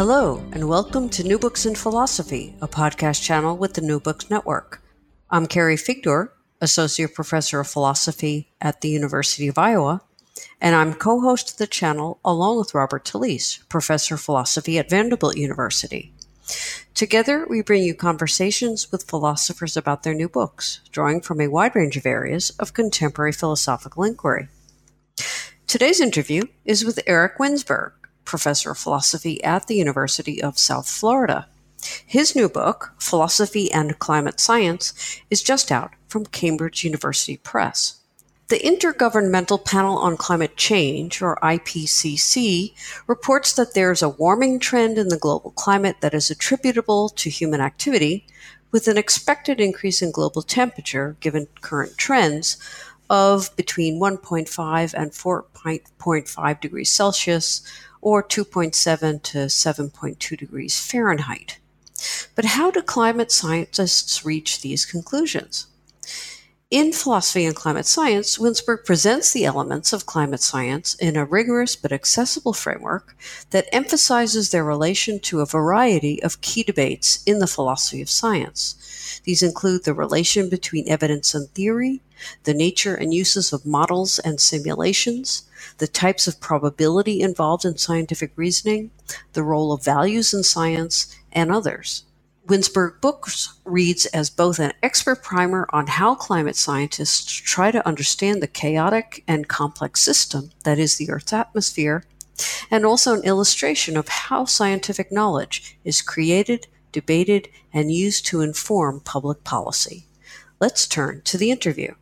Hello, and welcome to New Books in Philosophy, a podcast channel with the New Books Network. I'm Carrie Figdor, Associate Professor of Philosophy at the University of Iowa, and I'm co-host of the channel along with Robert Talisse, Professor of Philosophy at Vanderbilt University. Together, we bring you conversations with philosophers about their new books, drawing from a wide range of areas of contemporary philosophical inquiry. Today's interview is with Eric Winsberg, Professor of Philosophy at the University of South Florida. His new book, Philosophy and Climate Science, is just out from Cambridge University Press. The Intergovernmental Panel on Climate Change, or IPCC, reports that there is a warming trend in the global climate that is attributable to human activity, with an expected increase in global temperature, given current trends, of between 1.5 and 4.5 degrees Celsius, or 2.7 to 7.2 degrees Fahrenheit. But how do climate scientists reach these conclusions? In Philosophy and Climate Science, Winsberg presents the elements of climate science in a rigorous but accessible framework that emphasizes their relation to a variety of key debates in the philosophy of science. These include the relation between evidence and theory, the nature and uses of models and simulations, the types of probability involved in scientific reasoning, the role of values in science, and others. Winsberg Books reads as both an expert primer on how climate scientists try to understand the chaotic and complex system that is the Earth's atmosphere, and also an illustration of how scientific knowledge is created, debated, and used to inform public policy. Let's turn to the interview.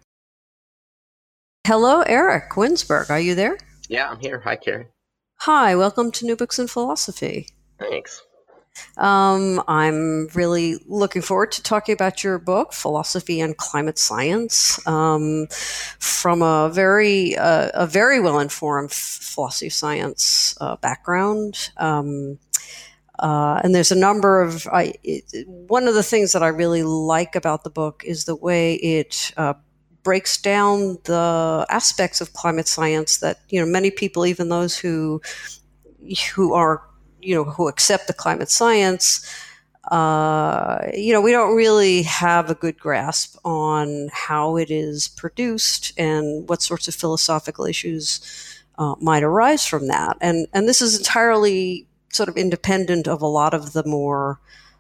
Hello, Eric Winsberg. Are you there? Yeah, I'm here. Hi, Carrie. Hi, welcome to New Books in Philosophy. Thanks. I'm really looking forward to talking about your book, Philosophy and Climate Science, from a very well-informed philosophy of science background. And there's a number of one of the things that I really like about the book is the way it breaks down the aspects of climate science that many people, even those who are who accept the climate science, we don't really have a good grasp on how it is produced and what sorts of philosophical issues might arise from that. And this is entirely sort of independent of a lot of the more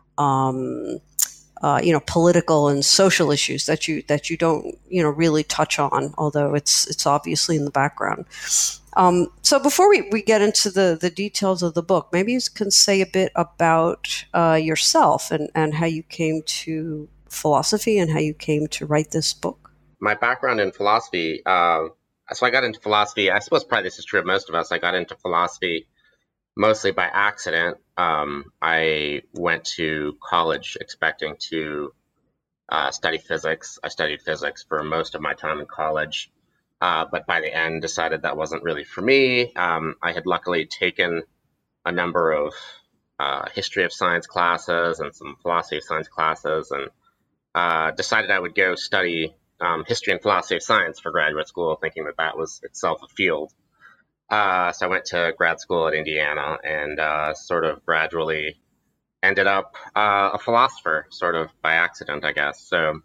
political and social issues that you don't really touch on, although it's obviously in the background. So before we get into the details of the book, maybe you can say a bit about yourself and how you came to philosophy and how you came to write this book. My background in philosophy, so I got into philosophy, I suppose probably this is true of most of us, I got into philosophy mostly by accident. I went to college expecting to study physics. I studied physics for most of my time in college. But by the end, decided that wasn't really for me. I had luckily taken a number of history of science classes and some philosophy of science classes, and decided I would go study history and philosophy of science for graduate school, thinking that was itself a field. So I went to grad school at Indiana and sort of gradually ended up a philosopher, sort of by accident, I guess. So.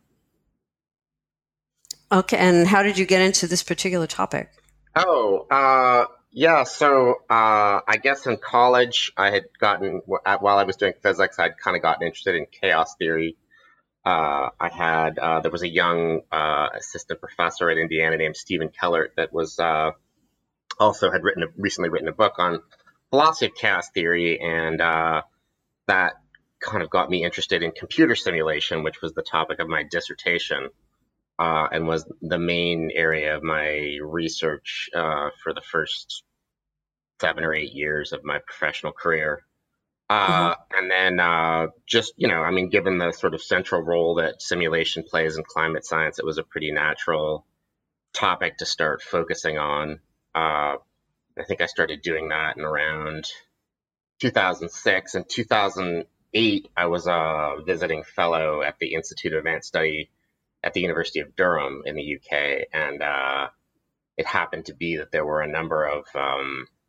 Okay, and how did you get into this particular topic? Yeah, so I guess in college I had while I was doing physics, I'd kind of gotten interested in chaos theory. There was a young assistant professor at Indiana named Stephen Kellert that was also had recently written a book on philosophy of chaos theory, and that kind of got me interested in computer simulation, which was the topic of my dissertation. And was the main area of my research for the first 7 or 8 years of my professional career. And then given the sort of central role that simulation plays in climate science, it was a pretty natural topic to start focusing on. I think I started doing that in around 2006. In 2008, I was a visiting fellow at the Institute of Advanced Study at the University of Durham in the UK, and it happened to be that there were a number of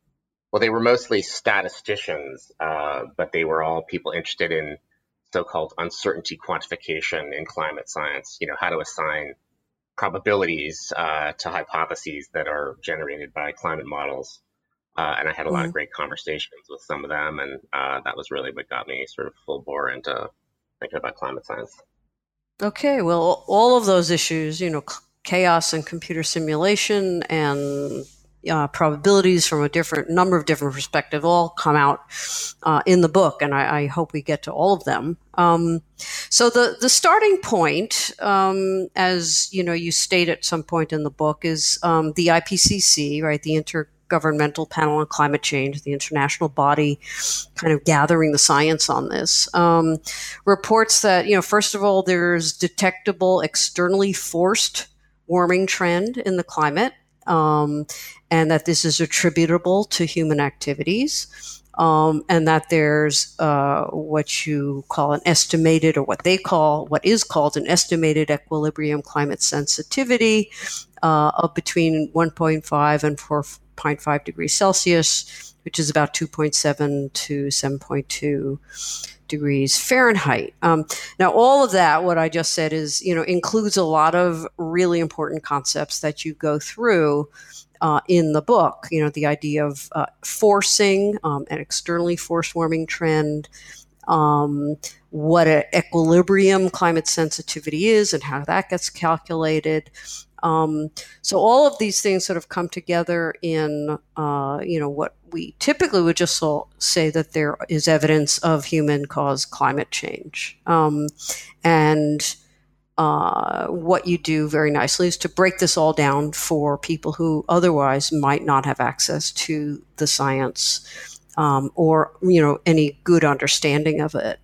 Well, they were mostly statisticians, but they were all people interested in so-called uncertainty quantification in climate science. How to assign probabilities to hypotheses that are generated by climate models. And I had a lot of great conversations with some of them, and that was really what got me sort of full bore into thinking about climate science. Okay, well, all of those issues, chaos and computer simulation and probabilities from a number of different perspectives all come out in the book, and I hope we get to all of them. So the starting point, as you state at some point in the book, is the IPCC, right? The Intergovernmental Panel on Climate Change, the international body kind of gathering the science on this, reports that, first of all, there's detectable externally forced warming trend in the climate, and that this is attributable to human activities, and that there's what you call an estimated, or what is called an estimated equilibrium climate sensitivity of between 1.5 and 4.5 degrees Celsius, which is about 2.7 to 7.2 degrees Fahrenheit. Now, all of that, what I just said, is includes a lot of really important concepts that you go through in the book. The idea of forcing, an externally forced warming trend, what an equilibrium climate sensitivity is, and how that gets calculated. So all of these things sort of come together in, what we typically would just say that there is evidence of human-caused climate change. And what you do very nicely is to break this all down for people who otherwise might not have access to the science or, any good understanding of it.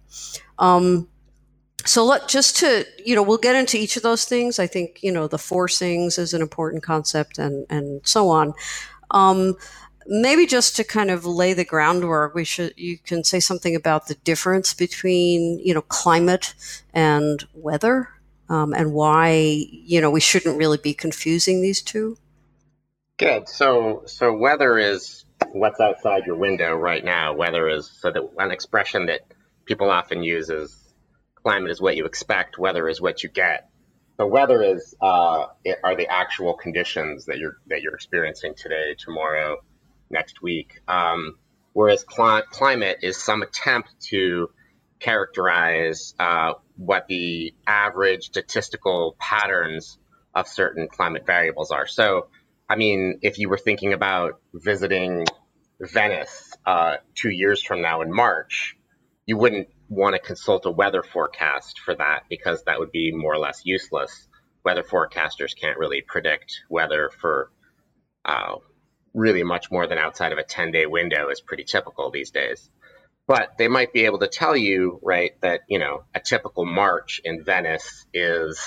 So we'll get into each of those things. I think, the forcings is an important concept and so on. Maybe just to kind of lay the groundwork, you can say something about the difference between, climate and weather, and why, we shouldn't really be confusing these two. Good. So weather is what's outside your window right now. Weather is an expression that people often use is climate is what you expect, weather is what you get. The weather is are the actual conditions that you're experiencing today, tomorrow, next week. Whereas climate is some attempt to characterize what the average statistical patterns of certain climate variables are. So, if you were thinking about visiting Venice 2 years from now in March, you wouldn't want to consult a weather forecast for that, because that would be more or less useless. Weather forecasters can't really predict weather for really much more than outside of a 10-day window is pretty typical these days. But they might be able to tell you, right, that, a typical March in Venice is,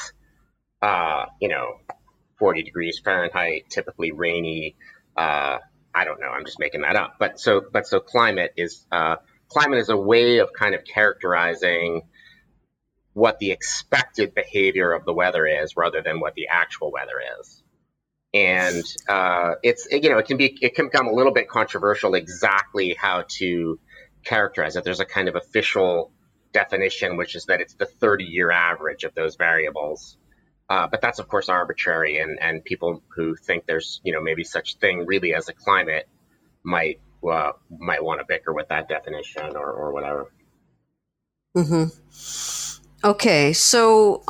40 degrees Fahrenheit, typically rainy. I don't know, I'm just making that up. But so climate is a way of kind of characterizing what the expected behavior of the weather is rather than what the actual weather is. And it can become a little bit controversial exactly how to characterize it. There's a kind of official definition, which is that it's the 30-year average of those variables. But that's, of course, arbitrary, and people who think there's, maybe such thing really as a climate might want to bicker with that definition or whatever. Mm-hmm. Okay, so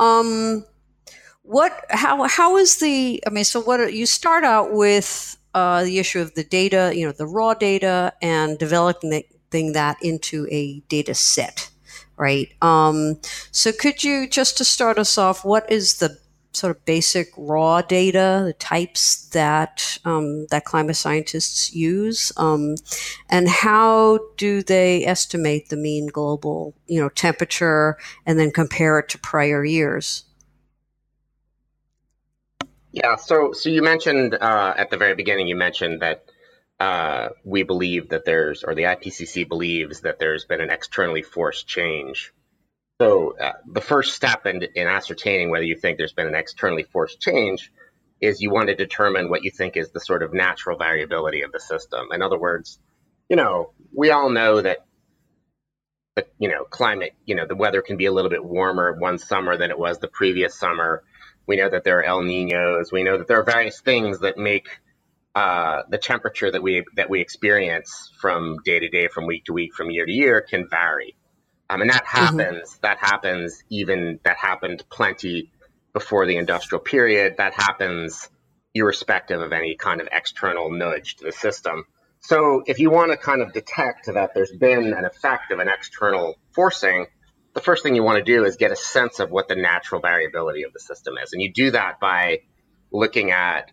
how is what you start out with the issue of the data, the raw data, and developing that into a data set, right? So could you, just to start us off, what is the sort of basic raw data, the types that climate scientists use, and how do they estimate the mean global, temperature, and then compare it to prior years? Yeah. So you mentioned at the very beginning, you mentioned that we believe that or the IPCC believes that there's been an externally forced change. So the first step in ascertaining whether you think there's been an externally forced change is you want to determine what you think is the sort of natural variability of the system. In other words, we all know that climate, the weather can be a little bit warmer one summer than it was the previous summer. We know that there are El Niños. We know that there are various things that make the temperature that we experience from day to day, from week to week, from year to year can vary. And that happens. Mm-hmm. That happened plenty before the industrial period. That happens irrespective of any kind of external nudge to the system. So if you want to kind of detect that there's been an effect of an external forcing, the first thing you want to do is get a sense of what the natural variability of the system is. And you do that by looking at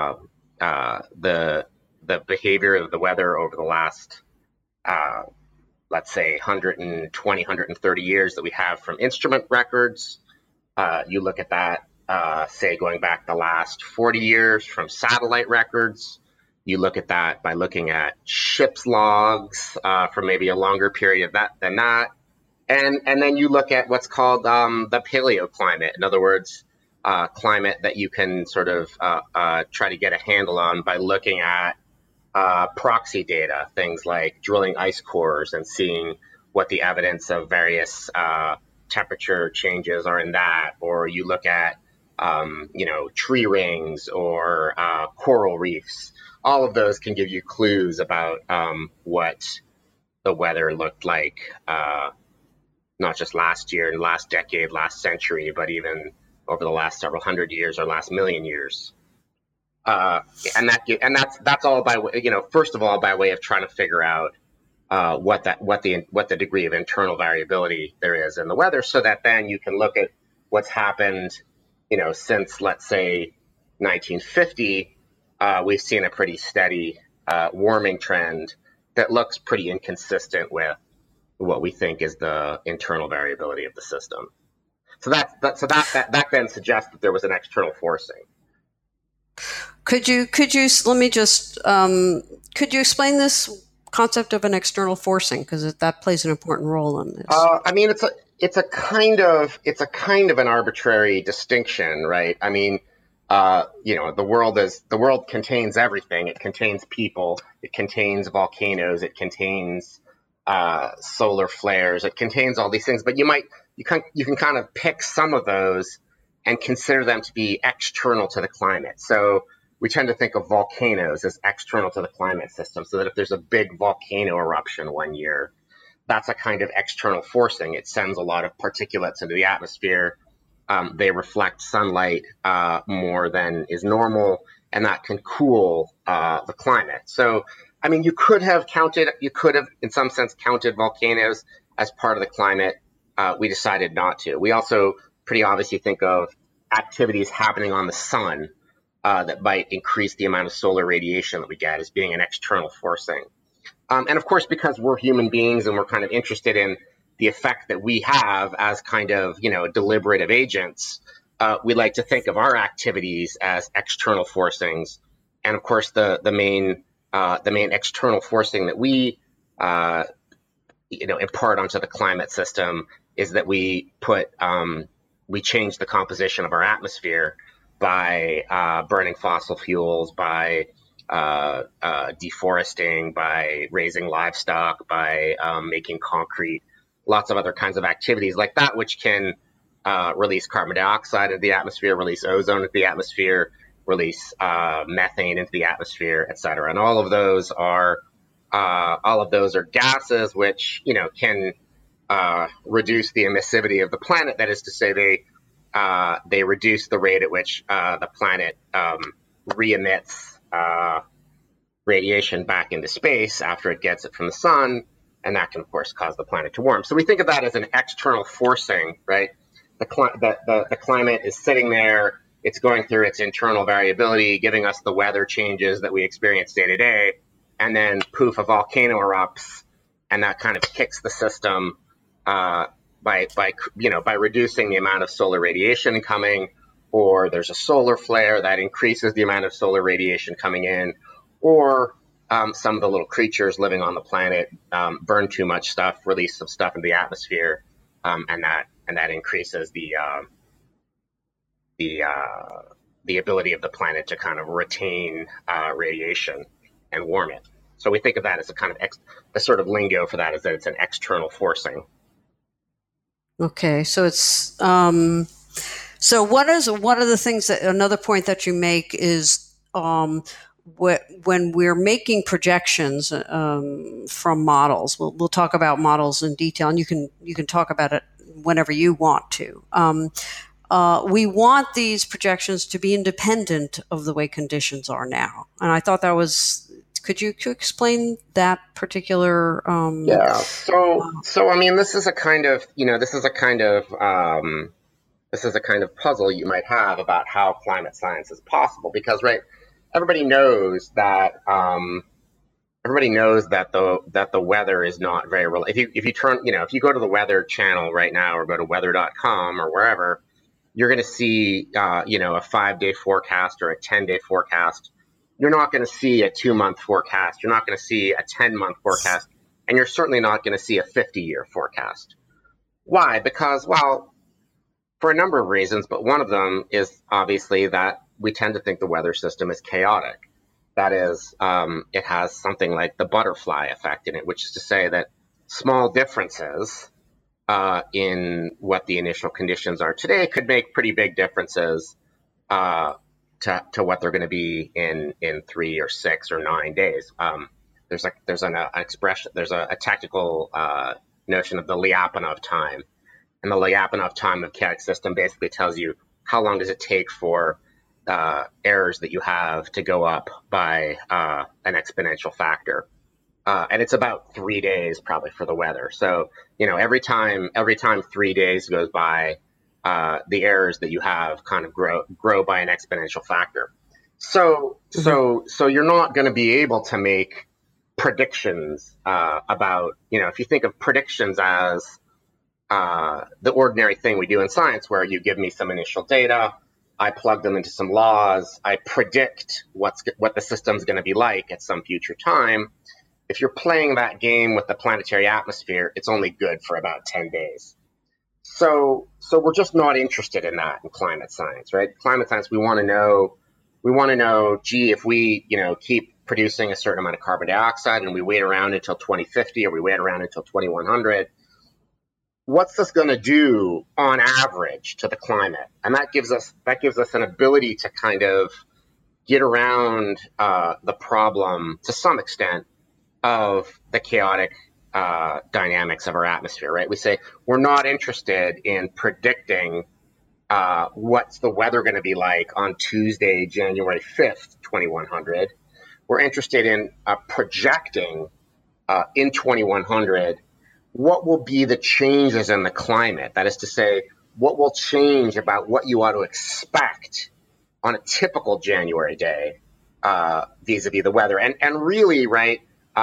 the behavior of the weather over the last, let's say, 120, 130 years that we have from instrument records. You look at that, say, going back the last 40 years from satellite records. You look at that by looking at ship's logs for maybe a longer period than that. And then you look at what's called the paleoclimate. In other words, climate that you can sort of try to get a handle on by looking at proxy data, things like drilling ice cores and seeing what the evidence of various temperature changes are in that. Or you look at, tree rings or coral reefs. All of those can give you clues about what the weather looked like, not just last year, last decade, last century, but even over the last several hundred years or last million years. And that's all by, first of all, by way of trying to figure out what the degree of internal variability there is in the weather, so that then you can look at what's happened, since, let's say, 1950. We've seen a pretty steady warming trend that looks pretty inconsistent with what we think is the internal variability of the system. So that then suggests that there was an external forcing. Could you explain this concept of an external forcing, because that plays an important role in this? I mean, it's a kind of an arbitrary distinction, right? I mean, the world contains everything. It contains people. It contains volcanoes. It contains solar flares. It contains all these things. But you can kind of pick some of those and consider them to be external to the climate. So we tend to think of volcanoes as external to the climate system. So that if there's a big volcano eruption one year, that's a kind of external forcing. It sends a lot of particulates into the atmosphere. They reflect sunlight more than is normal, and that can cool the climate. So, I mean, you could have in some sense counted volcanoes as part of the climate. We decided not to. We also pretty obviously think of activities happening on the sun that might increase the amount of solar radiation that we get as being an external forcing. And of course, because we're human beings and we're kind of interested in the effect that we have as kind of, deliberative agents, we like to think of our activities as external forcings. And of course, the main external forcing that we, impart onto the climate system is that we change the composition of our atmosphere by burning fossil fuels, by deforesting, by raising livestock, by making concrete, lots of other kinds of activities like that, which can release carbon dioxide into the atmosphere, release ozone into the atmosphere, release methane into the atmosphere, et cetera. And all of those are gases which can reduce the emissivity of the planet. That is to say, they reduce the rate at which the planet re-emits radiation back into space after it gets it from the sun, and that can, of course, cause the planet to warm. So we think of that as an external forcing, right? The climate is sitting there, it's going through its internal variability, giving us the weather changes that we experience day to day, and then poof, a volcano erupts, and that kind of kicks the system by reducing the amount of solar radiation coming, or there's a solar flare that increases the amount of solar radiation coming in, or some of the little creatures living on the planet burn too much stuff, release some stuff into the atmosphere, and that increases the ability of the planet to kind of retain radiation and warm it. So we think of that as a kind of the sort of lingo for that is that it's an external forcing. Okay, so it's so one of the things that another point that you make is when we're making projections from models. We'll talk about models in detail, and you can talk about it whenever you want to. We want these projections to be independent of the way conditions are now, and I thought that was. Could you explain that particular? Yeah. So I mean, this is a kind of puzzle you might have about how climate science is possible, because right, everybody knows that the weather is not very real. If you go to the Weather Channel right now, or go to weather.com or wherever, you're going to see a 5-day forecast or a 10-day forecast. You're not going to see a 2-month forecast. You're not going to see a 10-month forecast, and you're certainly not going to see a 50-year forecast. Why? Because, well, for a number of reasons, but one of them is obviously that we tend to think the weather system is chaotic. That is, it has something like the butterfly effect in it, which is to say that small differences in what the initial conditions are today could make pretty big differences to what they're going to be in 3 or 6 or 9 days. There's an expression, there's a technical notion of the Lyapunov time, and the Lyapunov time of chaotic system basically tells you how long does it take for errors that you have to go up by an exponential factor, and it's about 3 days probably for the weather. So every time 3 days goes by, the errors that you have kind of grow by an exponential factor. So you're not going to be able to make predictions about, if you think of predictions as the ordinary thing we do in science, where you give me some initial data, I plug them into some laws, I predict what the system's going to be like at some future time. If you're playing that game with the planetary atmosphere, it's only good for about 10 days. So we're just not interested in that in climate science, right? Climate science, we want to know, gee, if we, keep producing a certain amount of carbon dioxide and we wait around until 2050 or we wait around until 2100, what's this going to do on average to the climate? And that gives us an ability to kind of get around the problem to some extent of the chaotic dynamics of our atmosphere, right? We say we're not interested in predicting what's the weather going to be like on Tuesday, January 5th, 2100. We're interested in projecting in 2100 what will be the changes in the climate. That is to say, what will change about what you ought to expect on a typical January day vis-a-vis the weather. And really, right,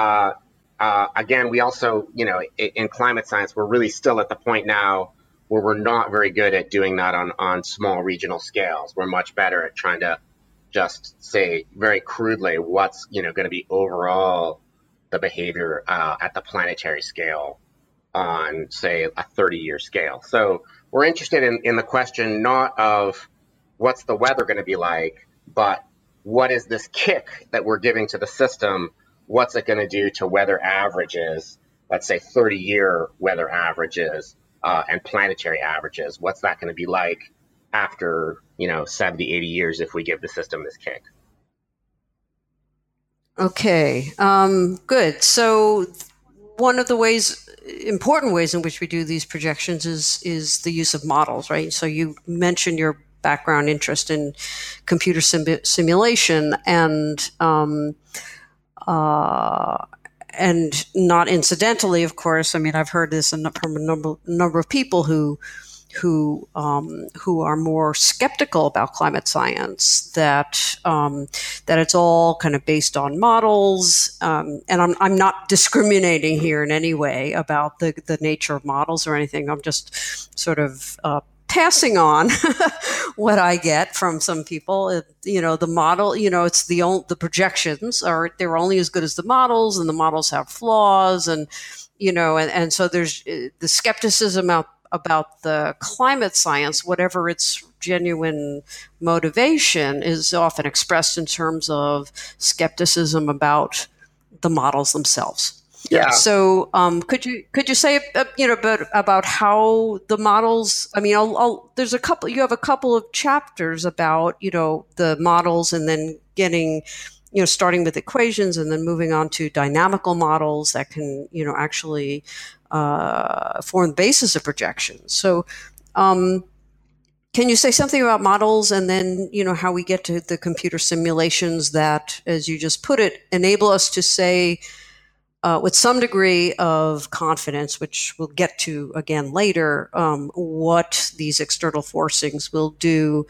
again, we also, in climate science, we're really still at the point now where we're not very good at doing that on small regional scales. We're much better at trying to just say very crudely what's, going to be overall the behavior at the planetary scale on, say, a 30-year scale. So we're interested in the question not of what's the weather going to be like, but what is this kick that we're giving to the system? What's it going to do to weather averages, let's say 30-year weather averages and planetary averages? What's that going to be like after, 70, 80 years if we give the system this kick? Okay, good. So one of the important ways in which we do these projections is the use of models, right? So you mentioned your background interest in computer simulation, and not incidentally, of course. I mean, I've heard this from a number of people who are more skeptical about climate science, that it's all kind of based on models. And I'm not discriminating here in any way about the nature of models or anything. I'm just sort of passing on what I get from some people. The model, it's the projections they're only as good as the models, and the models have flaws, and so there's the skepticism about the climate science, whatever its genuine motivation, is often expressed in terms of skepticism about the models themselves. Yeah. So, could you say about how the models? I mean, there's a couple. You have a couple of chapters about the models, and then getting starting with equations, and then moving on to dynamical models that can actually form the basis of projections. So, can you say something about models, and then how we get to the computer simulations that, as you just put it, enable us to say, with some degree of confidence, which we'll get to again later, what these external forcings will do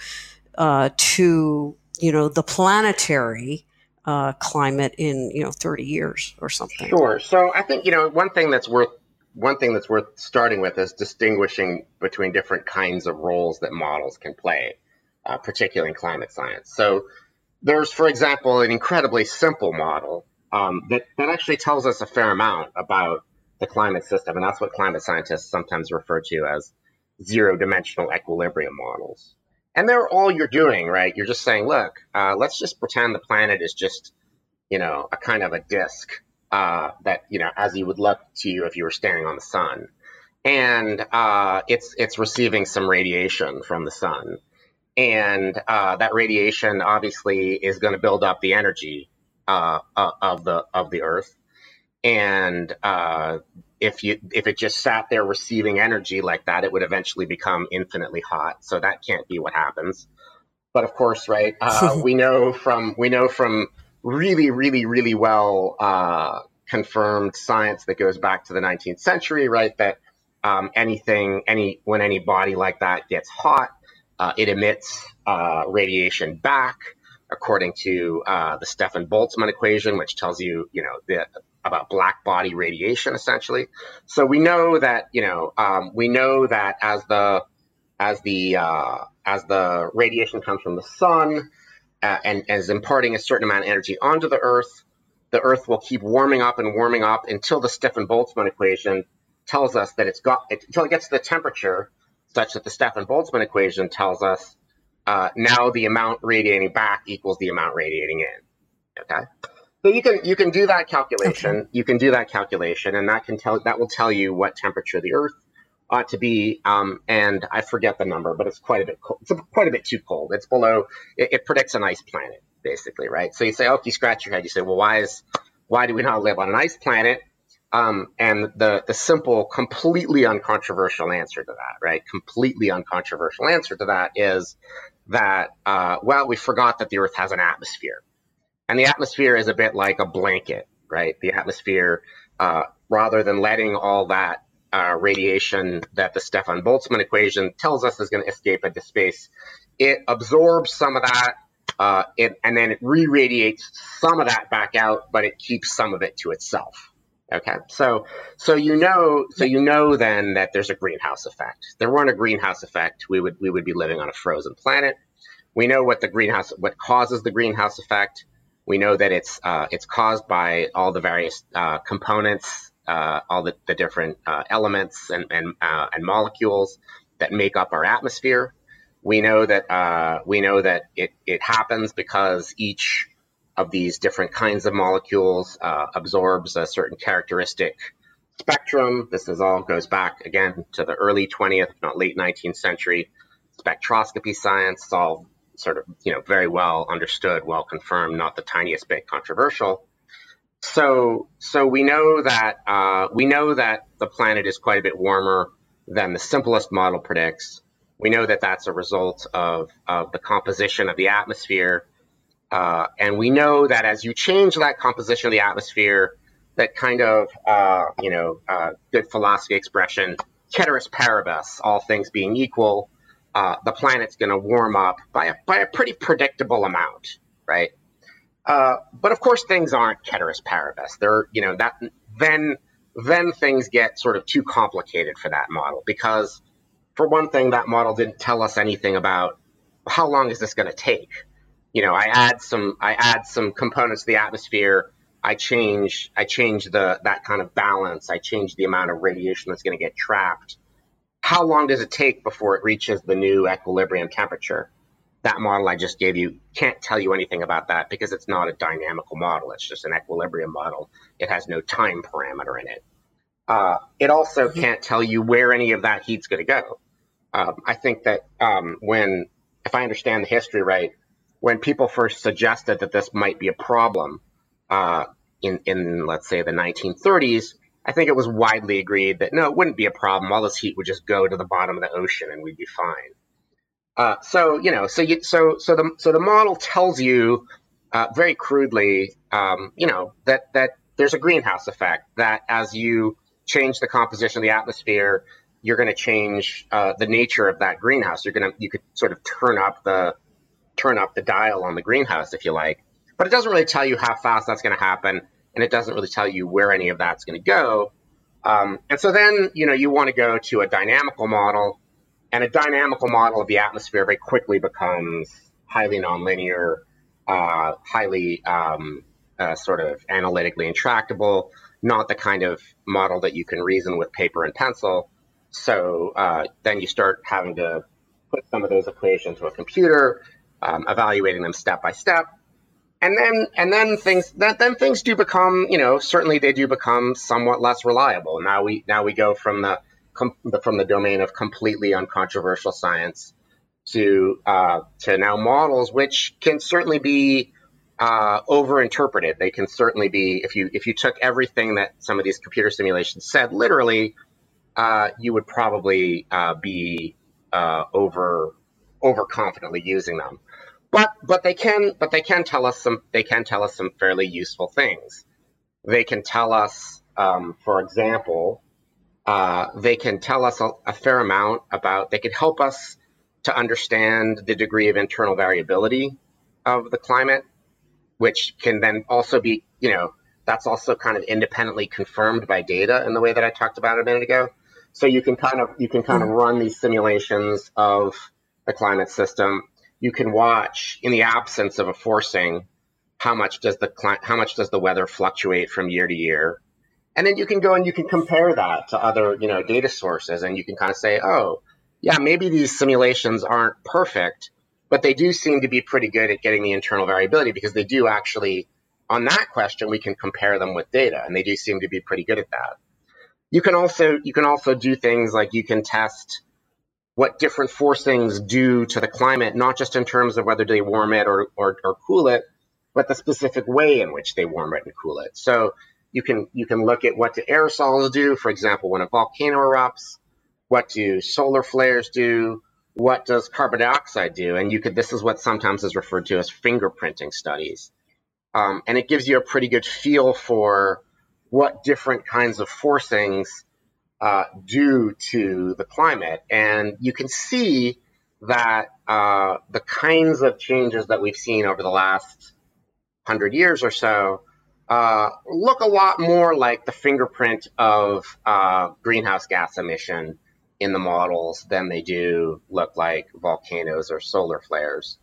to the planetary climate in 30 years or something. Sure. So I think one thing that's worth starting with is distinguishing between different kinds of roles that models can play, particularly in climate science. So there's, for example, an incredibly simple model that actually tells us a fair amount about the climate system, and that's what climate scientists sometimes refer to as zero-dimensional equilibrium models. And they're all you're doing, right? You're just saying, look, let's just pretend the planet is just, a kind of a disk that, as you would look to you if you were standing on the sun. And it's receiving some radiation from the sun. And that radiation obviously is going to build up the energy of the Earth, and if it just sat there receiving energy like that, it would eventually become infinitely hot. So that can't be what happens. But of course, right? we know from really, really, really well confirmed science that goes back to the 19th century, right? That when any body like that gets hot, it emits radiation back, according to the Stefan-Boltzmann equation, which tells you, about black body radiation, essentially. So we know that, as the radiation comes from the sun and is imparting a certain amount of energy onto the Earth will keep warming up and warming up until the Stefan-Boltzmann equation tells us that until it gets to the temperature such that the Stefan-Boltzmann equation tells us now the amount radiating back equals the amount radiating in. Okay, so you can do that calculation. Okay. You can do that calculation, and that will tell you what temperature the Earth ought to be. And I forget the number, but it's quite a bit cold. It's quite a bit too cold. It's below. It predicts an ice planet, basically, right? So you say, you scratch your head. You say, well, why do we not live on an ice planet? And the simple, completely uncontroversial answer to that, right? Completely uncontroversial answer to that is that, we forgot that the Earth has an atmosphere. And the atmosphere is a bit like a blanket, right? The atmosphere, rather than letting all that radiation that the Stefan-Boltzmann equation tells us is going to escape into space, it absorbs some of that, and then it re-radiates some of that back out, but it keeps some of it to itself. Okay, so you know then that there's a greenhouse effect. If there weren't a greenhouse effect, we would be living on a frozen planet. We know what causes the greenhouse effect. We know that it's caused by all the various components, all the different elements and molecules that make up our atmosphere. We know that it happens because each of these different kinds of molecules absorbs a certain characteristic spectrum. This all goes back again to the early 20th, if not late 19th century spectroscopy science. It's all sort of very well understood, well confirmed, not the tiniest bit controversial. So we know that the planet is quite a bit warmer than the simplest model predicts. We know that that's a result of the composition of the atmosphere. And we know that as you change that composition of the atmosphere, that kind of, good philosophy expression, ceteris paribus, all things being equal, the planet's going to warm up by a pretty predictable amount, right? But of course, things aren't ceteris paribus. Then things get sort of too complicated for that model, because for one thing, that model didn't tell us anything about how long is this going to take. I add some components to the atmosphere. I change that kind of balance. I change the amount of radiation that's going to get trapped. How long does it take before it reaches the new equilibrium temperature? that model I just gave you can't tell you anything about that because it's not a dynamical model. It's just an equilibrium model. It has no time parameter in it. It also can't tell you where any of that heat's going to go. I think that if I understand the history right, when people first suggested that this might be a problem in let's say the 1930s, I think it was widely agreed that no, it wouldn't be a problem. All this heat would just go to the bottom of the ocean and we'd be fine. So the model tells you very crudely, that there's a greenhouse effect, that as you change the composition of the atmosphere, you're going to change the nature of that greenhouse. You could sort of turn up the dial on the greenhouse if you like, but it doesn't really tell you how fast that's going to happen, and it doesn't really tell you where any of that's going to go. And so then you want to go to a dynamical model, and a dynamical model of the atmosphere very quickly becomes highly nonlinear, highly sort of analytically intractable, not the kind of model that you can reason with paper and pencil. So then you start having to put some of those equations to a computer, evaluating them step by step, and then things do become, certainly they do become somewhat less reliable. Now we go from the domain of completely uncontroversial science to now models which can certainly be overinterpreted. They can certainly be, if you took everything that some of these computer simulations said literally, you would probably be overconfidently using them. But they can tell us some fairly useful things. They can tell us, for example, they can tell us a fair amount about. They could help us to understand the degree of internal variability of the climate, which can then also be, that's also kind of independently confirmed by data in the way that I talked about a minute ago. So you can kind of run these simulations of the climate system. You can watch, in the absence of a forcing, how much does the weather fluctuate from year to year, and then you can go and you can compare that to other data sources, and you can kind of say, oh, yeah, maybe these simulations aren't perfect, but they do seem to be pretty good at getting the internal variability, because they do actually, on that question, we can compare them with data, and they do seem to be pretty good at that. You can also do things like you can test what different forcings do to the climate, not just in terms of whether they warm it or cool it, but the specific way in which they warm it and cool it. So you can look at what do aerosols do, for example, when a volcano erupts. What do solar flares do? What does carbon dioxide do? And this is what sometimes is referred to as fingerprinting studies. And it gives you a pretty good feel for what different kinds of forcings due to the climate. And you can see that the kinds of changes that we've seen over the last 100 years or so look a lot more like the fingerprint of greenhouse gas emission in the models than they do look like volcanoes or solar flares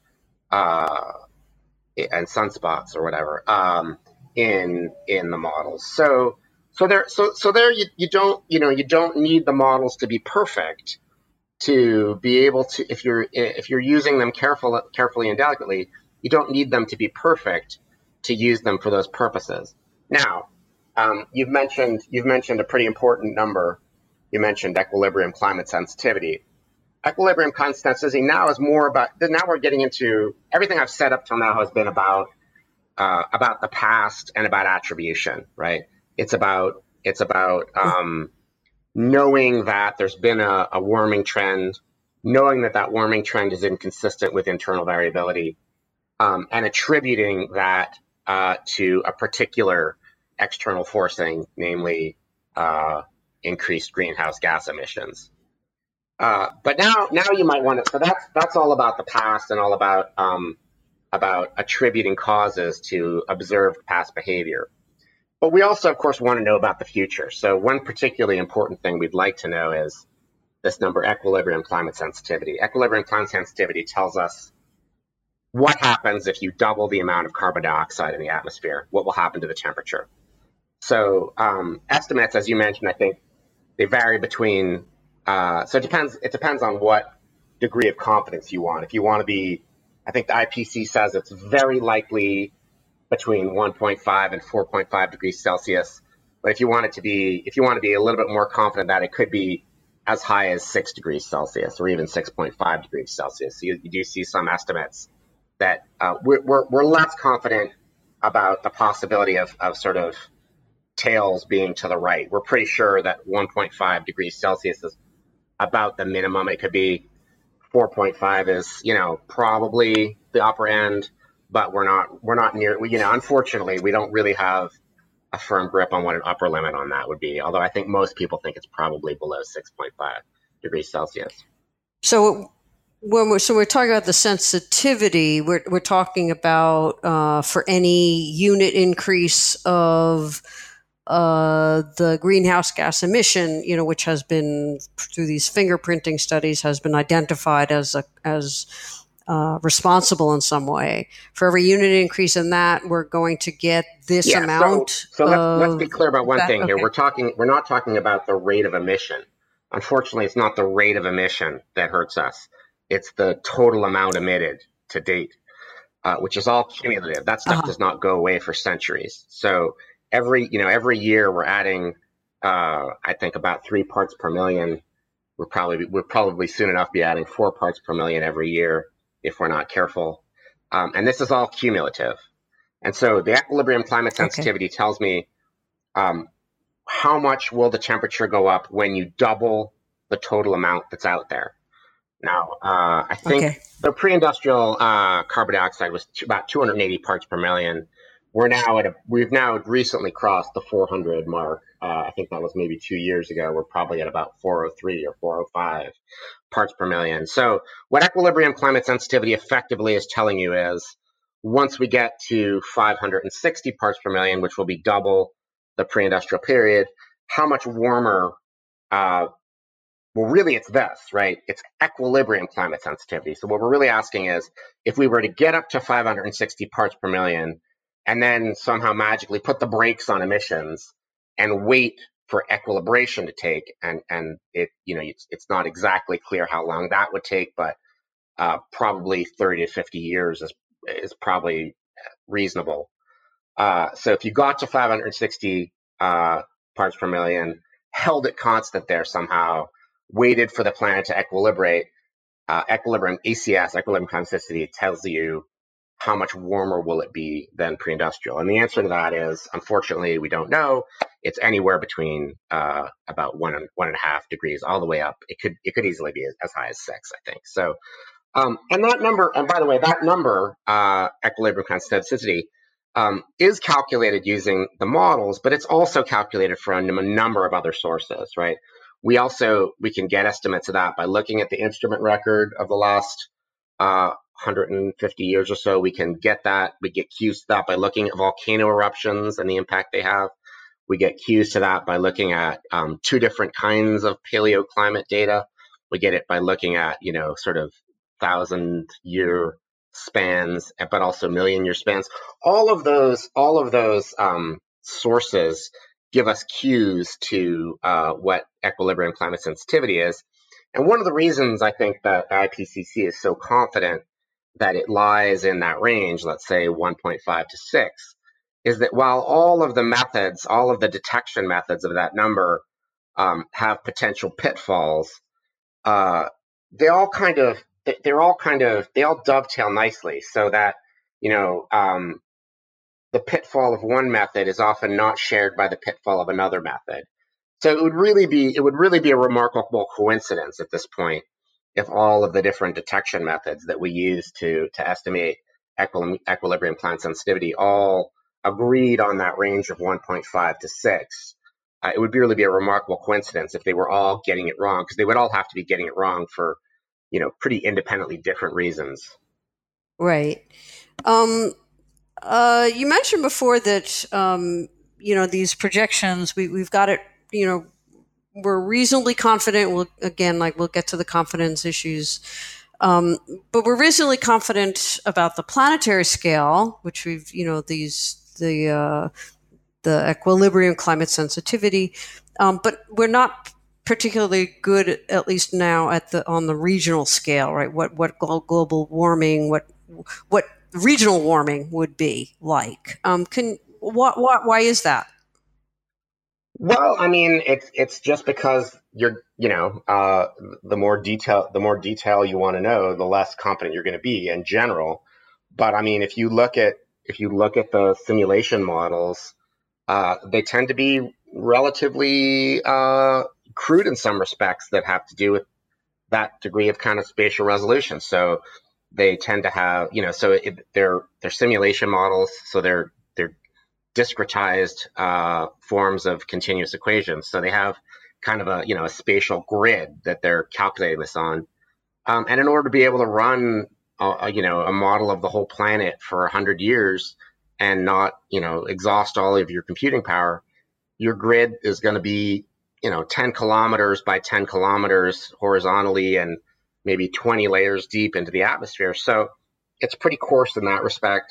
and sunspots or whatever in the models. So there you don't need the models to be perfect to be able to, if you're using them carefully and delicately, you don't need them to be perfect to use them for those purposes. Now, you've mentioned a pretty important number. You mentioned equilibrium climate sensitivity. Equilibrium climate sensitivity now is more about. Now we're getting into everything I've said up till now has been about the past and about attribution, right? It's about knowing that there's been a warming trend, knowing that warming trend is inconsistent with internal variability, and attributing that to a particular external forcing, namely increased greenhouse gas emissions. But now you might want to. So that's all about the past and all about attributing causes to observed past behavior. But we also, of course, want to know about the future. So one particularly important thing we'd like to know is this number, equilibrium climate sensitivity. Equilibrium climate sensitivity tells us what happens if you double the amount of carbon dioxide in the atmosphere. What will happen to the temperature? So estimates, as you mentioned, I think they vary between. So it depends on what degree of confidence you want. If you want to be I think the IPCC says it's very likely between 1.5 and 4.5 degrees Celsius. But if you want to be a little bit more confident that it could be as high as 6 degrees Celsius or even 6.5 degrees Celsius. So you do see some estimates that we're less confident about the possibility of sort of tails being to the right. We're pretty sure that 1.5 degrees Celsius is about the minimum it could be. 4.5 is, probably the upper end, but we're not near, unfortunately, we don't really have a firm grip on what an upper limit on that would be. Although I think most people think it's probably below 6.5 degrees Celsius. So we're talking about the sensitivity, we're talking about for any unit increase of the greenhouse gas emission, which has been through these fingerprinting studies has been identified as responsible in some way. For every unit increase in that, we're going to get this amount. So let's be clear about one thing here. Okay. We're not talking about the rate of emission. Unfortunately, it's not the rate of emission that hurts us. It's the total amount emitted to date, which is all cumulative. That stuff does not go away for centuries. So every year we're adding, I think about 3 parts per million. We'll probably soon enough be adding 4 parts per million every year if we're not careful. And this is all cumulative. And so the equilibrium climate sensitivity tells me how much will the temperature go up when you double the total amount that's out there. Now, I think the pre-industrial carbon dioxide was about 280 parts per million. We've now recently crossed the 400 mark. I think that was maybe 2 years ago. We're probably at about 403 or 405 parts per million. So what equilibrium climate sensitivity effectively is telling you is once we get to 560 parts per million, which will be double the pre-industrial period, how much warmer, well, really it's this, right? It's equilibrium climate sensitivity. So what we're really asking is if we were to get up to 560 parts per million, and then somehow magically put the brakes on emissions and wait for equilibration to take. And it's not exactly clear how long that would take, but probably 30 to 50 years is probably reasonable. So if you got to 560 parts per million, held it constant there somehow, waited for the planet to equilibrate, equilibrium ACS, equilibrium consistency, tells you how much warmer will it be than pre-industrial? And the answer to that is, unfortunately, we don't know. It's anywhere between about 1.5 degrees all the way up. It could easily be as high as 6, I think. So, and that number, and by the way, that number, equilibrium consistency, is calculated using the models, but it's also calculated from a number of other sources, right? We can get estimates of that by looking at the instrument record of the last 150 years or so. We can get that. We get cues to that by looking at volcano eruptions and the impact they have. We get cues to that by looking at 2 different kinds of paleoclimate data. We get it by looking at, sort of 1,000-year spans, but also million-year spans. All of those sources give us cues to what equilibrium climate sensitivity is. And one of the reasons I think that the IPCC is so confident that it lies in that range, let's say 1.5 to 6, is that while all of the detection methods of that number have potential pitfalls, they all dovetail nicely so that, the pitfall of one method is often not shared by the pitfall of another method. So it would really be a remarkable coincidence at this point if all of the different detection methods that we use to estimate equilibrium climate sensitivity all agreed on that range of 1.5 to 6. It would really be a remarkable coincidence if they were all getting it wrong, because they would all have to be getting it wrong for, pretty independently different reasons. Right. You mentioned before that, these projections, we've got it, we're reasonably confident. We'll get to the confidence issues. But we're reasonably confident about the planetary scale, which we've, the equilibrium climate sensitivity. But we're not particularly good, at least now, on the regional scale, right? What global warming, what regional warming would be like. Why is that? Well, I mean, it's just because the more detail you want to know, the less confident you're going to be in general. But I mean, if you look at the simulation models, they tend to be relatively crude in some respects that have to do with that degree of kind of spatial resolution. So they tend to have, they're simulation models, so they're discretized forms of continuous equations. So they have kind of a spatial grid that they're calculating this on. And in order to be able to run a model of the whole planet for 100 years and not exhaust all of your computing power, your grid is going to be 10 kilometers by 10 kilometers horizontally and maybe 20 layers deep into the atmosphere. So it's pretty coarse in that respect.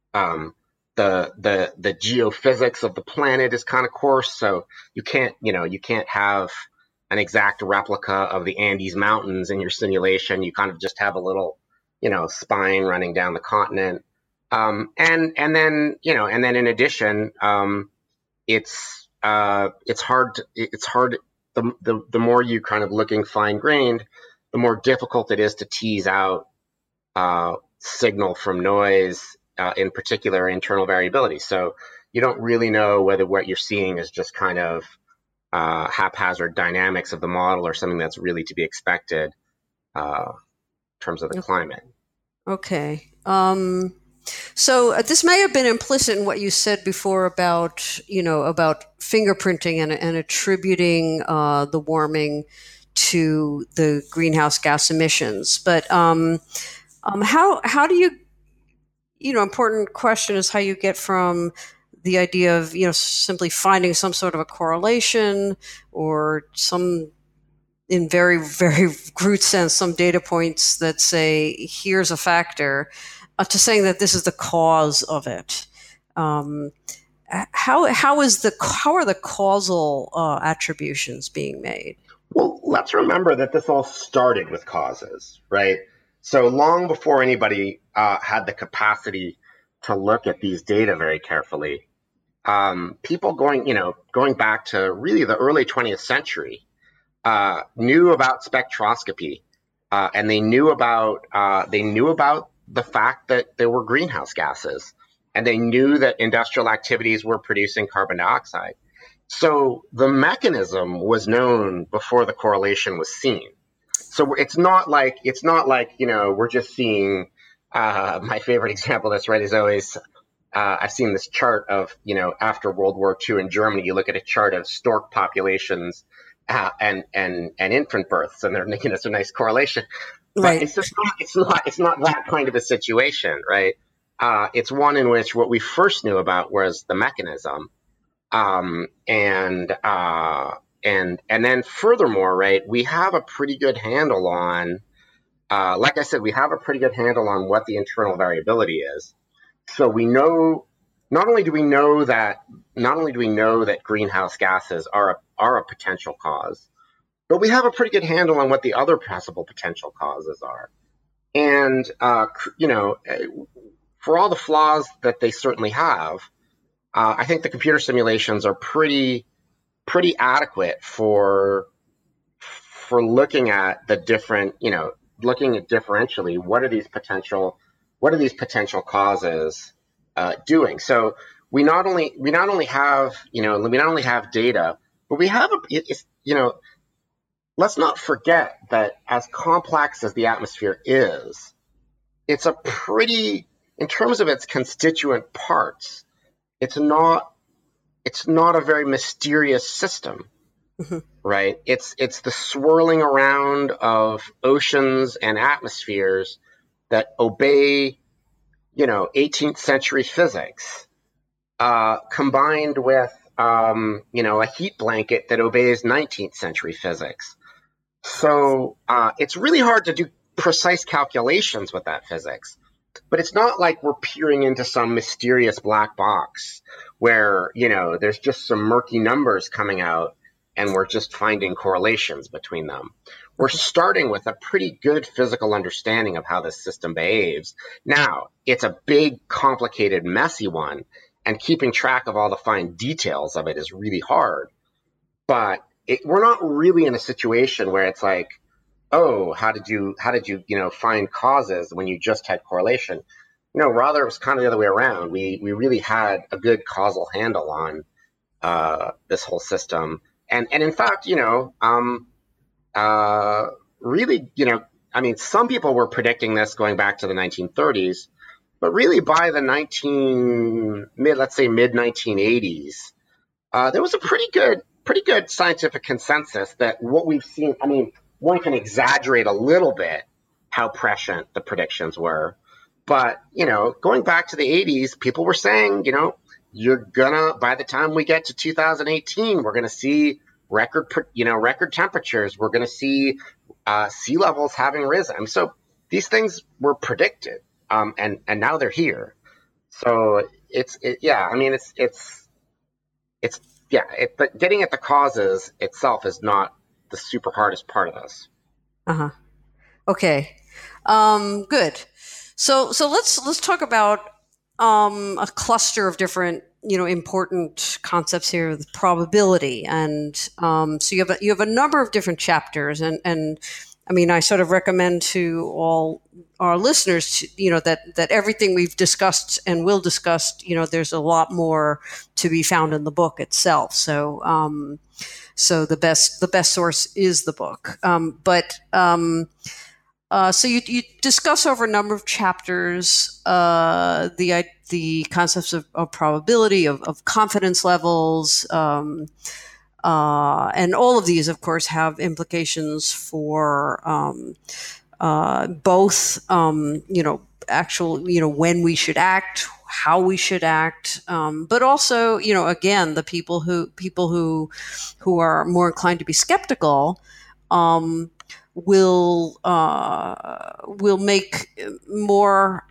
The geophysics of the planet is kind of coarse, so you can't have an exact replica of the Andes Mountains in your simulation. You kind of just have a little spine running down the continent, and then in addition, it's hard. The more you kind of looking fine grained, the more difficult it is to tease out signal from noise. In particular, internal variability. So you don't really know whether what you're seeing is just kind of haphazard dynamics of the model or something that's really to be expected in terms of the climate. Okay. So this may have been implicit in what you said before about fingerprinting and attributing the warming to the greenhouse gas emissions. But how do you important question is how you get from the idea of, simply finding some sort of a correlation or some, in very, very crude sense, some data points that say, here's a factor, to saying that this is the cause of it. How are the causal attributions being made? Well, let's remember that this all started with causes, right? So long before anybody had the capacity to look at these data very carefully, people going back to really the early 20th century knew about spectroscopy, and they knew about the fact that there were greenhouse gases, and they knew that industrial activities were producing carbon dioxide. So the mechanism was known before the correlation was seen. So it's not like we're just seeing. My favorite example of this, right, is always I've seen this chart of after World War II in Germany. You look at a chart of stork populations and infant births, and it's a nice correlation. Right. But it's not that kind of a situation, right? It's one in which what we first knew about was the mechanism, and then furthermore, right, we have a pretty good handle on, like I said, we have a pretty good handle on what the internal variability is. So we know, not only do we know that greenhouse gases are a potential cause, but we have a pretty good handle on what the other possible potential causes are. And, for all the flaws that they certainly have, I think the computer simulations are pretty adequate for looking at the different, looking at differentially what are these potential causes doing. So we not only have data, but we have let's not forget that as complex as the atmosphere is, it's a pretty, in terms of its constituent parts, it's not a very mysterious system, mm-hmm. right? It's the swirling around of oceans and atmospheres that obey, 18th century physics, combined with, a heat blanket that obeys 19th century physics. So it's really hard to do precise calculations with that physics. But it's not like we're peering into some mysterious black box where, there's just some murky numbers coming out and we're just finding correlations between them. we're starting with a pretty good physical understanding of how this system behaves. Now, it's a big, complicated, messy one, and keeping track of all the fine details of it is really hard. But we're not really in a situation where it's like, oh, how did you find causes when you just had correlation? Rather it was kind of the other way around. We really had a good causal handle on this whole system, and in fact, really, I mean, some people were predicting this going back to the 1930s, but really by the mid 1980s, there was a pretty good scientific consensus that what we've seen. I mean, one can exaggerate a little bit how prescient the predictions were, but going back to the 80s, people were saying, by the time we get to 2018, we're gonna see record temperatures. We're gonna see sea levels having risen. So these things were predicted, and now they're here. So but getting at the causes itself is not the super hardest part of this. Okay. Good. So let's talk about a cluster of different important concepts here, the probability, and so you have a number of different chapters, and I mean, I sort of recommend to all our listeners that everything we've discussed and will discuss, there's a lot more to be found in the book itself. So so the best source is the book, so you discuss over a number of chapters the concepts of probability, of confidence levels, and all of these, of course, have implications for both when we should act, how we should act, but also again, the people who are more inclined to be skeptical will make more.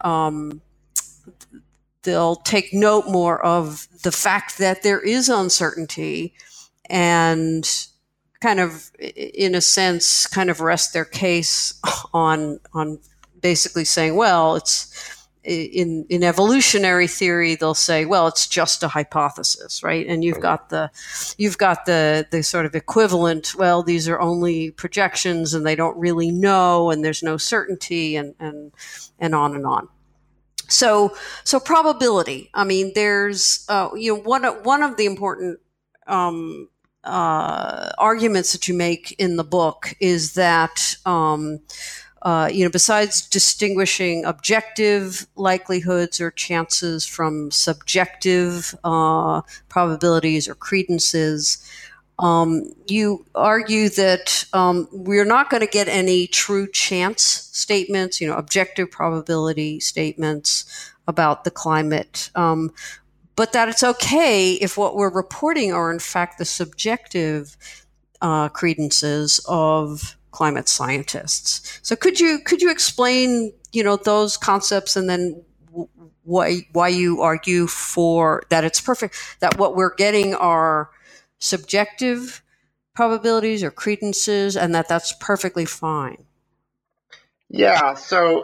They'll take note more of the fact that there is uncertainty, and kind of, in a sense, kind of rest their case on basically saying, well, it's in evolutionary theory, they'll say, well, it's just a hypothesis, right? And you've got the sort of equivalent, well, these are only projections and they don't really know, and there's no certainty, and on and on. So probability. I mean, there's one of the important arguments that you make in the book is that besides distinguishing objective likelihoods or chances from subjective probabilities or credences, you argue that we're not going to get any true chance statements, objective probability statements about the climate, but that it's okay if what we're reporting are in fact the subjective credences of climate scientists. So could you explain those concepts, and then why you argue for that it's perfect, that what we're getting are subjective probabilities or credences, and that's perfectly fine? Yeah. So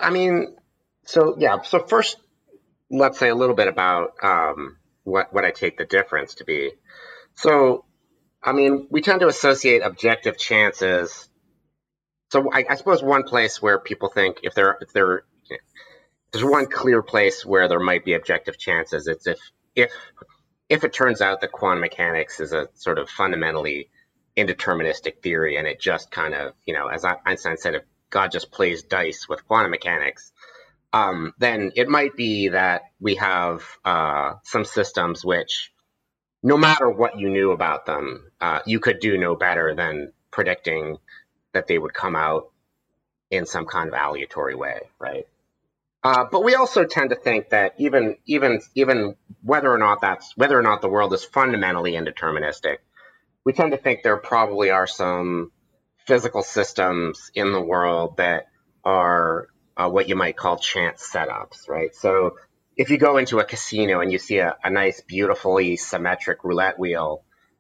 first, let's say a little bit about what I take the difference to be. So, I mean, we tend to associate objective chances. So I suppose one place where people think if there's one clear place where there might be objective chances, it's if it turns out that quantum mechanics is a sort of fundamentally indeterministic theory, and it just kind of, as Einstein said, if God just plays dice with quantum mechanics, then it might be that we have some systems which, no matter what you knew about them, you could do no better than predicting that they would come out in some kind of aleatory way, right? But we also tend to think that even whether or not the world is fundamentally indeterministic, we tend to think there probably are some physical systems in the world that are what you might call chance setups, right? So if you go into a casino and you see a nice, beautifully symmetric roulette wheel,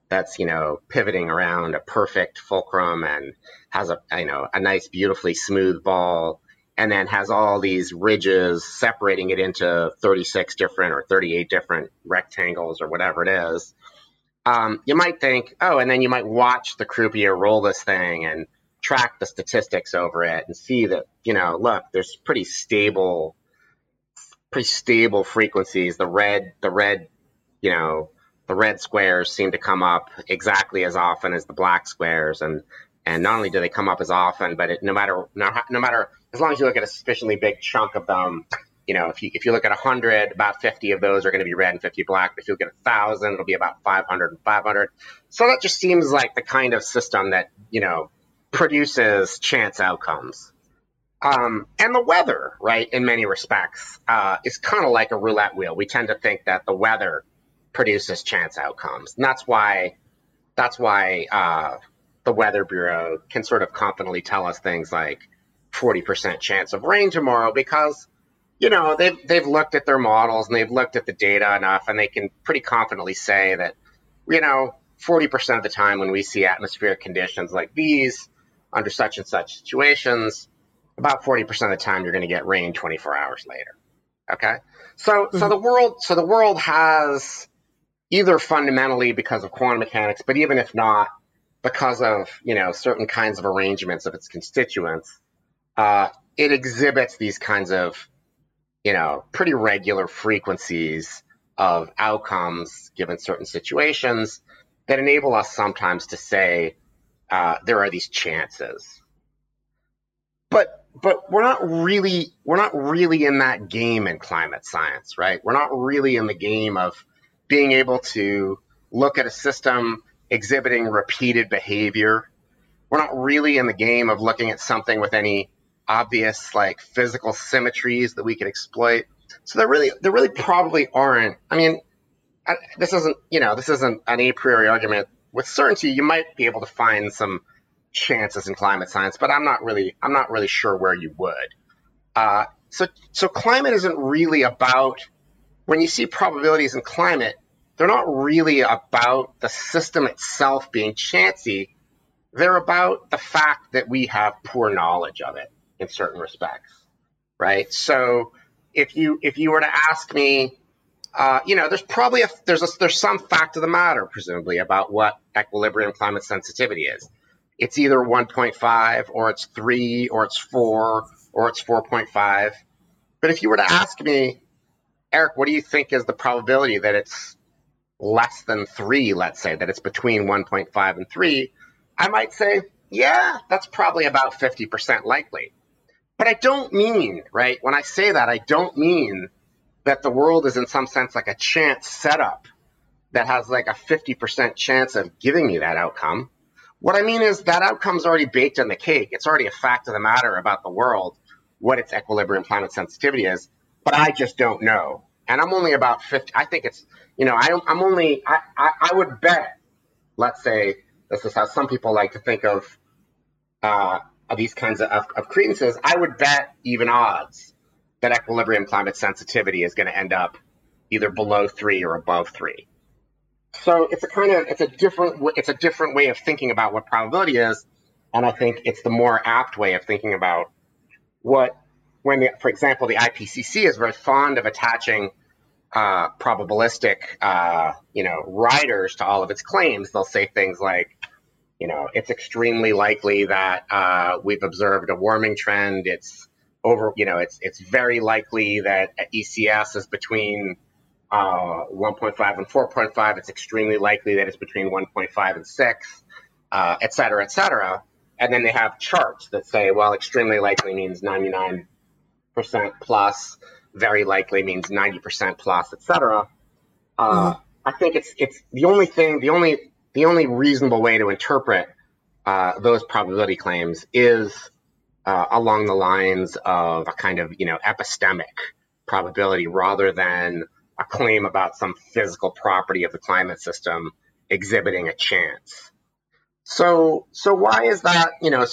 that's, pivoting around a perfect fulcrum and has a nice, beautifully smooth ball, and then has all these ridges separating it into 36 different or 38 different rectangles or whatever it is. You might think, oh, and then you might watch the croupier roll this thing and track the statistics over it and see that, look, there's pretty stable frequencies. The red, the red squares seem to come up exactly as often as the black squares, and not only do they come up as often, but no matter as long as you look at a sufficiently big chunk of them, if you look at 100, about 50 of those are going to be red and 50 black. If you look at 1,000, it'll be about 500 and 500. So that just seems like the kind of system that produces chance outcomes. And the weather, right, in many respects, is kind of like a roulette wheel. We tend to think that the weather produces chance outcomes, and that's why the Weather Bureau can sort of confidently tell us things like 40% chance of rain tomorrow, because they've looked at their models and they've looked at the data enough, and they can pretty confidently say that 40% of the time when we see atmospheric conditions like these under such and such situations, about 40% of the time you're going to get rain 24 hours later. Okay, so the world has, either fundamentally because of quantum mechanics, but even if not, because of certain kinds of arrangements of its constituents, it exhibits these kinds of pretty regular frequencies of outcomes given certain situations that enable us sometimes to say there are these chances. But we're not really in that game in climate science, right? We're not really in the game of being able to look at a system exhibiting repeated behavior. We're not really in the game of looking at something with any obvious physical symmetries that we can exploit. So there really probably aren't. I mean, this isn't an a priori argument. With certainty, you might be able to find some chances in climate science, but I'm not really sure where you would. So climate isn't really about, when you see probabilities in climate, they're not really about the system itself being chancy. They're about the fact that we have poor knowledge of it in certain respects, right? So if you were to ask me, there's probably there's some fact of the matter, presumably, about what equilibrium climate sensitivity is. It's either 1.5 or it's 3 or it's 4 or it's 4.5. But if you were to ask me, Eric, what do you think is the probability that it's less than 3, let's say, that it's between 1.5 and 3, I might say, yeah, that's probably about 50% likely. But I don't mean, right, when I say that, I don't mean that the world is in some sense like a chance setup that has like a 50% chance of giving me that outcome. What I mean is that outcome's already baked in the cake. It's already a fact of the matter about the world, what its equilibrium climate sensitivity is, but I just don't know. And I'm only about 50. I think it's, I would bet, let's say, this is how some people like to think of these kinds of credences. I would bet even odds that equilibrium climate sensitivity is going to end up either below 3 or above 3. So it's a different way of thinking about what probability is, and I think it's the more apt way of thinking about for example, the IPCC is very fond of attaching probabilistic, riders to all of its claims. They'll say things like, it's extremely likely that we've observed a warming trend. It's very likely that ECS is between 1.5 and 4.5. It's extremely likely that it's between 1.5 and 6, et cetera, et cetera. And then they have charts that say, well, extremely likely means 99% plus, very likely means 90% plus, et cetera. I think it's the only reasonable way to interpret those probability claims is along the lines of a kind of epistemic probability rather than a claim about some physical property of the climate system exhibiting a chance. So why is that?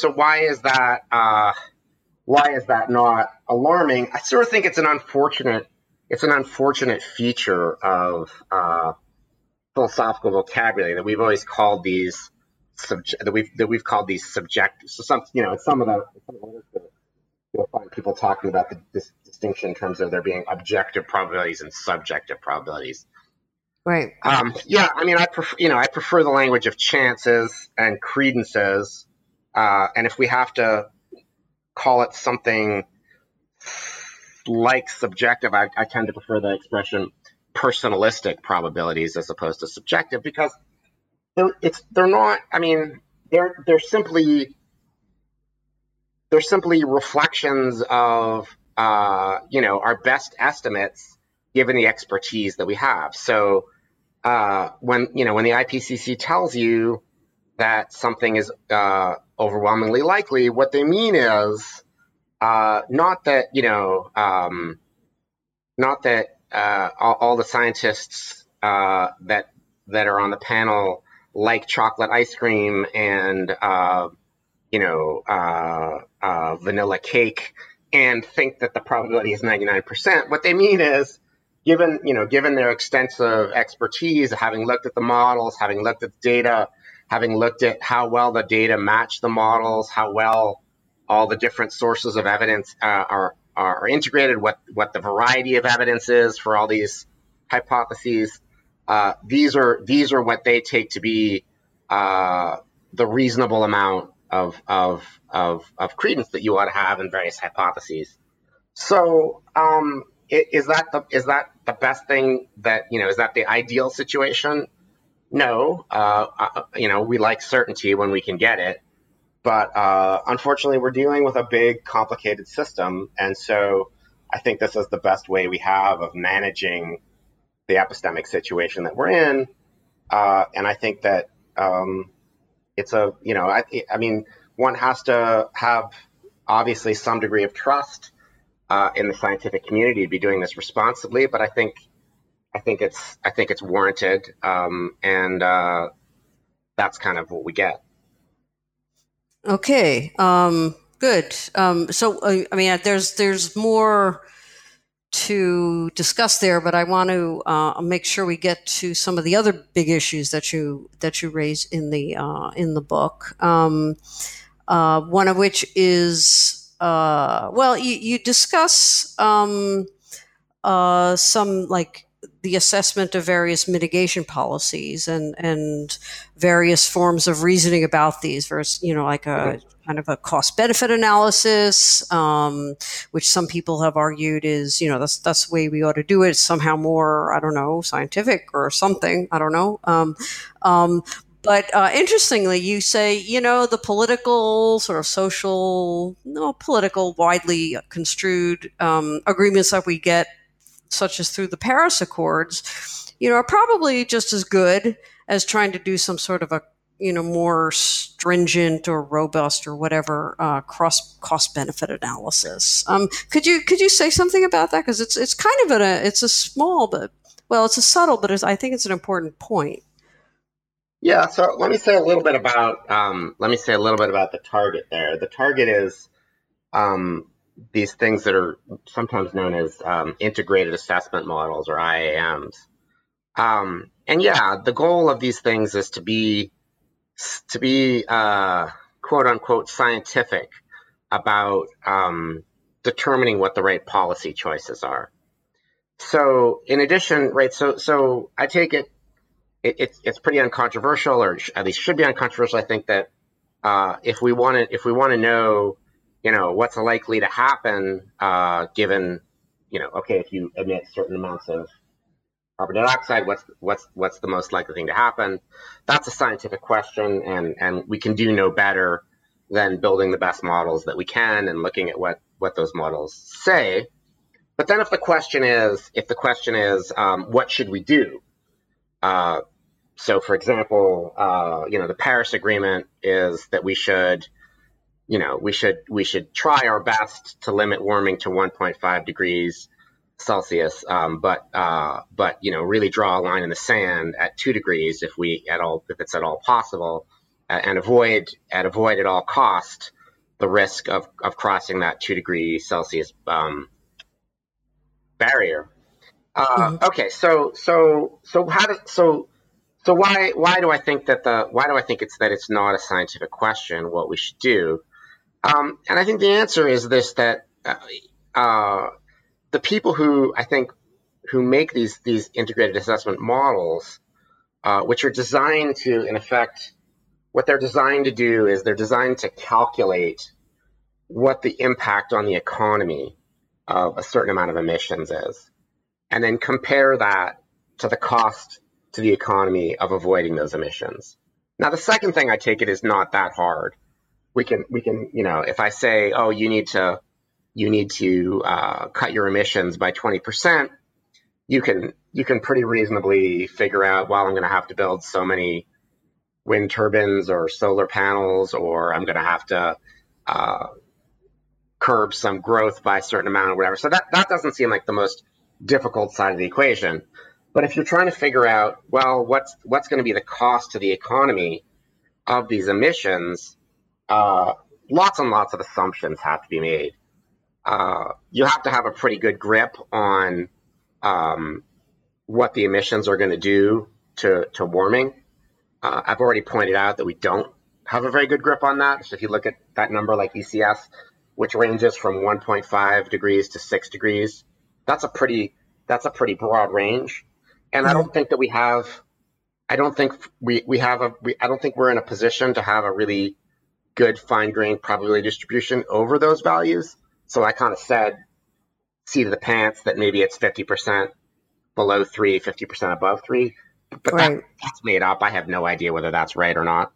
Why is that not alarming? I sort of think it's an unfortunate feature of philosophical vocabulary that we've always called these that we've called these subjective. So some in some of the literature, you'll find people talking about this distinction in terms of there being objective probabilities and subjective probabilities. Right. Yeah, I mean, I prefer the language of chances and credences, and if we have to call it something like subjective, I tend to prefer the expression personalistic probabilities as opposed to subjective, because they're not. I mean, they're simply reflections of our best estimates given the expertise that we have. So when the IPCC tells you that something is overwhelmingly likely, what they mean is not that all the scientists that are on the panel like chocolate ice cream and vanilla cake and think that the probability is 99%. What they mean is, given their extensive expertise, having looked at the models, having looked at the data, having looked at how well the data match the models, how well all the different sources of evidence are integrated, what the variety of evidence is for all these hypotheses. These are what they take to be the reasonable amount of credence that you ought to have in various hypotheses. So is that the best thing that is that the ideal situation? No, we like certainty when we can get it, but unfortunately we're dealing with a big, complicated system, and so I think this is the best way we have of managing the epistemic situation that we're in, and I think that it's one has to have obviously some degree of trust in the scientific community to be doing this responsibly, but I think it's warranted, and that's kind of what we get. Okay, good. So, there's more to discuss there, but I want to make sure we get to some of the other big issues that you raise in the book. One of which is you discuss some like the assessment of various mitigation policies and various forms of reasoning about these versus, like a kind of a cost-benefit analysis, which some people have argued is, that's the way we ought to do it. It's somehow more, I don't know, scientific or something. I don't know. But interestingly, you say, the political, sort of social, political, widely construed agreements that we get, such as through the Paris Accords, are probably just as good as trying to do some sort of a, more stringent or robust or whatever cost-benefit analysis. Could you say something about that? Because it's kind of it's a small, but it's a subtle, but I think it's an important point. Yeah. So let me say a little bit about the target there. The target is these things that are sometimes known as integrated assessment models, or IAMs. And yeah, the goal of these things is to be quote unquote scientific about determining what the right policy choices are. So in addition, right, so I take it's pretty uncontroversial, or at least should be uncontroversial. I think that if we want to know, what's likely to happen, given, if you emit certain amounts of carbon dioxide, what's the most likely thing to happen? That's a scientific question, and we can do no better than building the best models that we can and looking at what those models say. But then if the question is, what should we do? So for example, the Paris Agreement is that we should try our best to limit warming to 1.5 degrees Celsius, but really draw a line in the sand at 2 degrees if it's at all possible, and avoid at all cost the risk of crossing that 2 degree Celsius barrier. Okay, so So why do I think that it's not a scientific question what we should do? And I think the answer is this: that the people who I think who make these integrated assessment models, which are designed to, in effect, what they're designed to do is they're designed to calculate what the impact on the economy of a certain amount of emissions is, and then compare that to the cost to the economy of avoiding those emissions. Now, the second thing I take it is not that hard. We can, if I say, oh, you need to cut your emissions by 20%, you can pretty reasonably figure out, well, I'm going to have to build so many wind turbines or solar panels, or I'm going to have to curb some growth by a certain amount or whatever. So that doesn't seem like the most difficult side of the equation. But if you're trying to figure out, well, what's going to be the cost to the economy of these emissions, lots and lots of assumptions have to be made. You have to have a pretty good grip on what the emissions are going to do to warming. I've already pointed out that we don't have a very good grip on that. So if you look at that number like ECS, which ranges from 1.5 degrees to 6 degrees, that's a pretty broad range. And I don't think that we have. I don't think I don't think we're in a position to have a really good fine-grained probability distribution over those values. So I kind of said, seat of the pants, that maybe it's 50% below 3, 50% above 3. But Right. that's made up. I have no idea whether that's right or not.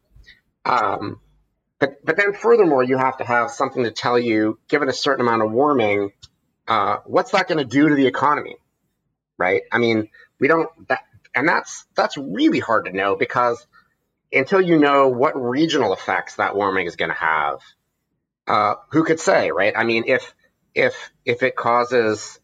But then furthermore, you have to have something to tell you, given a certain amount of warming, what's that going to do to the economy, right? I mean, that's really hard to know, because until you know what regional effects that warming is going to have, who could say, right? I mean, if it causes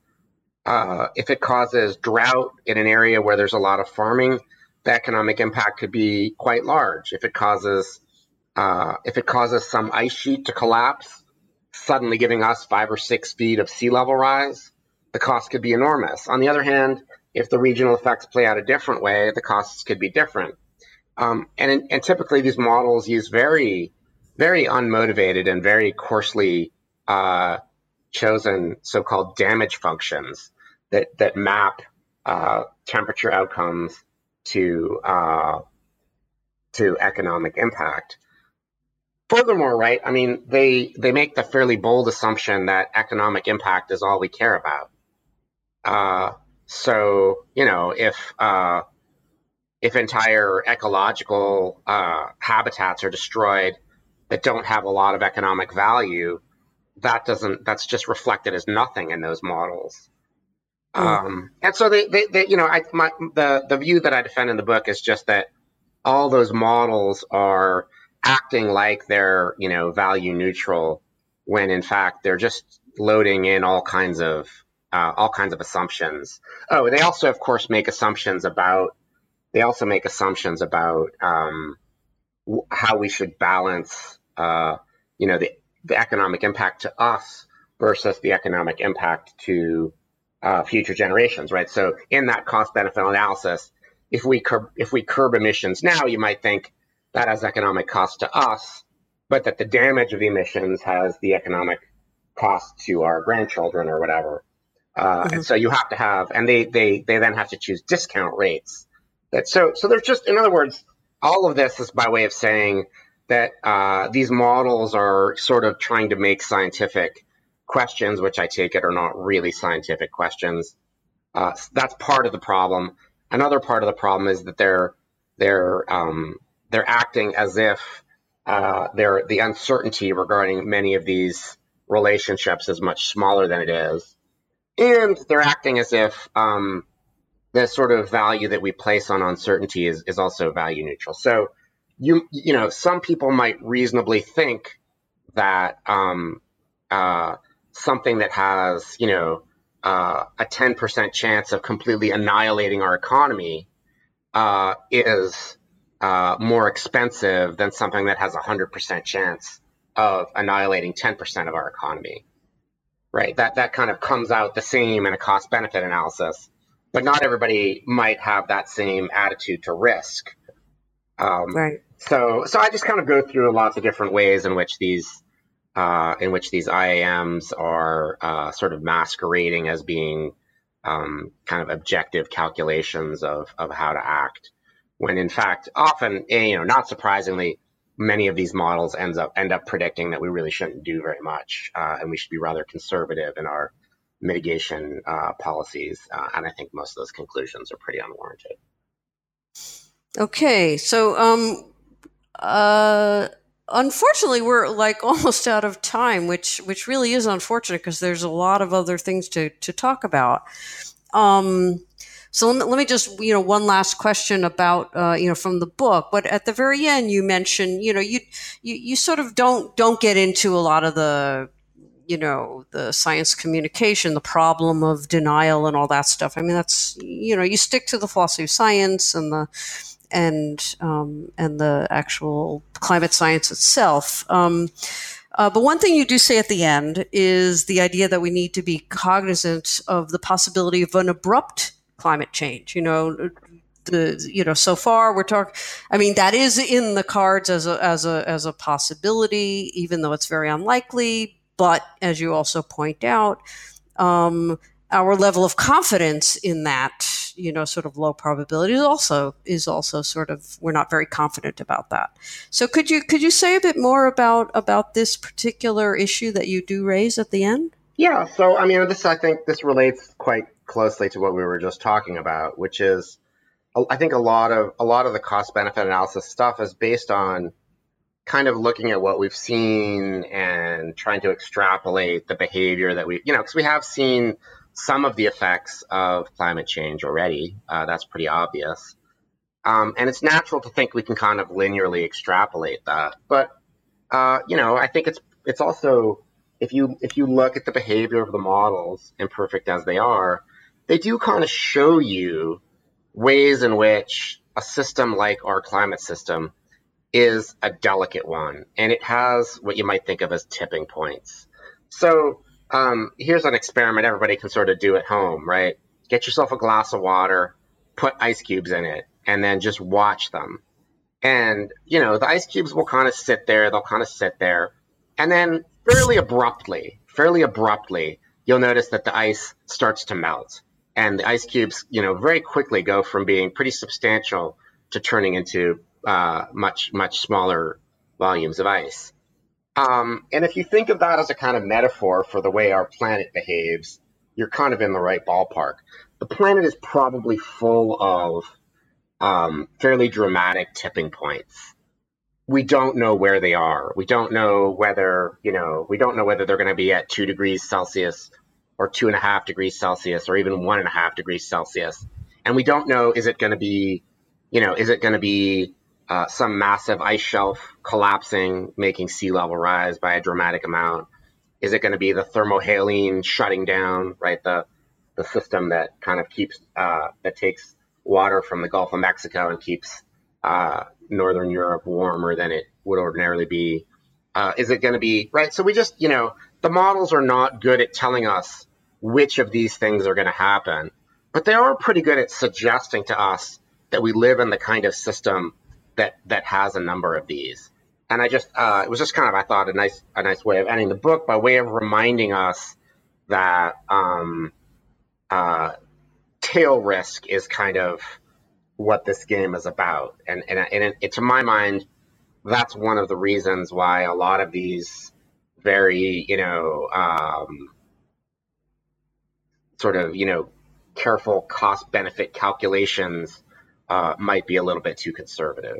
drought in an area where there's a lot of farming, the economic impact could be quite large. If it causes some ice sheet to collapse, suddenly giving us 5 or 6 feet of sea level rise, the cost could be enormous. On the other hand, if the regional effects play out a different way, the costs could be different. And typically these models use very, very unmotivated and very coarsely chosen so-called damage functions that map temperature outcomes to economic impact. Furthermore, right, I mean, they make the fairly bold assumption that economic impact is all we care about. So, if entire ecological habitats are destroyed that don't have a lot of economic value, that's just reflected as nothing in those models. And so the view that I defend in the book is just that all those models are acting like they're, value neutral, when in fact they're just loading in all kinds of assumptions. Oh, they also, of course, make assumptions about how we should balance, the economic impact to us versus the economic impact to future generations, right? So in that cost-benefit analysis, if we curb emissions now, you might think that has economic cost to us, but that the damage of the emissions has the economic cost to our grandchildren or whatever. And so you have to have, and they then have to choose discount rates. So there's just, in other words, all of this is by way of saying that these models are sort of trying to make scientific questions, which I take it are not really scientific questions. That's part of the problem. Another part of the problem is that they're acting as if the uncertainty regarding many of these relationships is much smaller than it is, and they're acting as if the sort of value that we place on uncertainty is also value neutral. So some people might reasonably think that something that has a 10% chance of completely annihilating our economy is more expensive than something that has a 100% chance of annihilating 10% of our economy, right? That kind of comes out the same in a cost-benefit analysis. but not everybody might have that same attitude to risk. Right. So I just kind of go through lots of different ways in which these IAMs are sort of masquerading as being kind of objective calculations of how to act, when in fact, often, not surprisingly, many of these models end up predicting that we really shouldn't do very much, and we should be rather conservative in our mitigation policies. And I think most of those conclusions are pretty unwarranted. Okay, so unfortunately, we're like almost out of time, which really is unfortunate because there's a lot of other things to talk about. So let me just, one last question about, from the book. But at the very end, you mentioned, you sort of don't get into a lot of the, the science communication, the problem of denial and all that stuff. I mean, that's, you stick to the philosophy of science and the actual climate science itself. But one thing you do say at the end is the idea that we need to be cognizant of the possibility of an abrupt climate change. So far we're talking. I mean, that is in the cards as a possibility, even though it's very unlikely. But as you also point out, our level of confidence in that, sort of low probability is also sort of, we're not very confident about that. So could you say a bit more about this particular issue that you do raise at the end? Yeah. So I mean, I think this relates quite closely to what we were just talking about, which is, I think a lot of the cost benefit analysis stuff is based on kind of looking at what we've seen and trying to extrapolate the behavior that because we have seen some of the effects of climate change already. That's pretty obvious. And it's natural to think we can kind of linearly extrapolate that. But, I think it's also, if you look at the behavior of the models, imperfect as they are, they do kind of show you ways in which a system like our climate system is a delicate one, and it has what you might think of as tipping points. So here's an experiment everybody can sort of do at home, right? Get yourself a glass of water, put ice cubes in it, and then just watch them. And, the ice cubes will kind of sit there, and then fairly abruptly, you'll notice that the ice starts to melt. And the ice cubes, very quickly go from being pretty substantial to turning into much, much smaller volumes of ice. And if you think of that as a kind of metaphor for the way our planet behaves, you're kind of in the right ballpark. The planet is probably full of fairly dramatic tipping points. We don't know where they are. We don't know whether they're going to be at 2 degrees Celsius or 2.5 degrees Celsius or even 1.5 degrees Celsius. And we don't know, is it going to be some massive ice shelf collapsing, making sea level rise by a dramatic amount? Is it going to be the thermohaline shutting down, right? The system that kind of keeps, that takes water from the Gulf of Mexico and keeps Northern Europe warmer than it would ordinarily be. Is it going to be, right? So we just, the models are not good at telling us which of these things are going to happen, but they are pretty good at suggesting to us that we live in the kind of system that has a number of these. And it was just kind of, I thought, a nice way of ending the book, by way of reminding us that tail risk is kind of what this game is about. And to my mind, that's one of the reasons why a lot of these very, sort of, careful cost benefit calculations might be a little bit too conservative.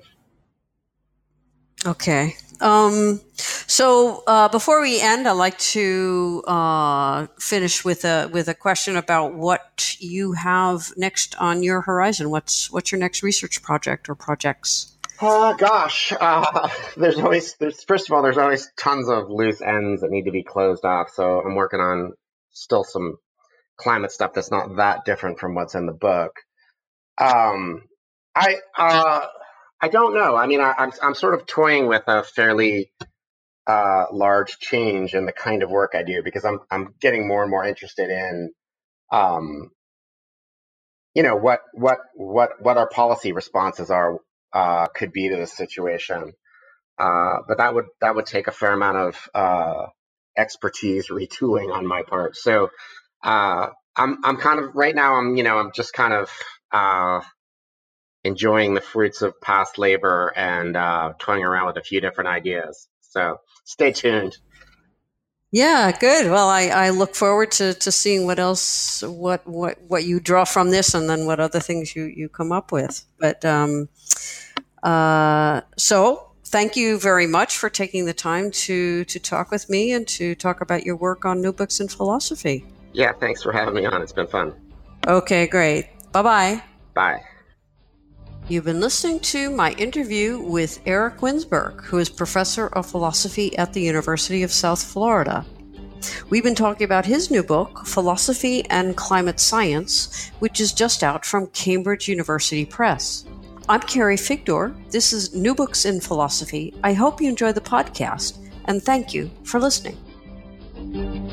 Okay. So before we end, I'd like to finish with a question about what you have next on your horizon. What's your next research project or projects? Gosh, there's always tons of loose ends that need to be closed off. So I'm working on still some climate stuff that's not that different from what's in the book. I don't know. I mean, I'm sort of toying with a fairly large change in the kind of work I do, because I'm getting more and more interested in what our policy responses are could be to this situation. But that would take a fair amount of expertise retooling on my part. So I'm kind of right now. I'm just kind of enjoying the fruits of past labor and toying around with a few different ideas. So stay tuned. Yeah, good. Well, I look forward to seeing what else, what you draw from this, and then what other things you come up with. But so thank you very much for taking the time to talk with me and to talk about your work on New Books in Philosophy. Yeah, thanks for having me on. It's been fun. Okay, great. Bye-bye. Bye. You've been listening to my interview with Eric Winsberg, who is professor of philosophy at the University of South Florida. We've been talking about his new book, Philosophy and Climate Science, which is just out from Cambridge University Press. I'm Carrie Figdor. This is New Books in Philosophy. I hope you enjoy the podcast, and thank you for listening.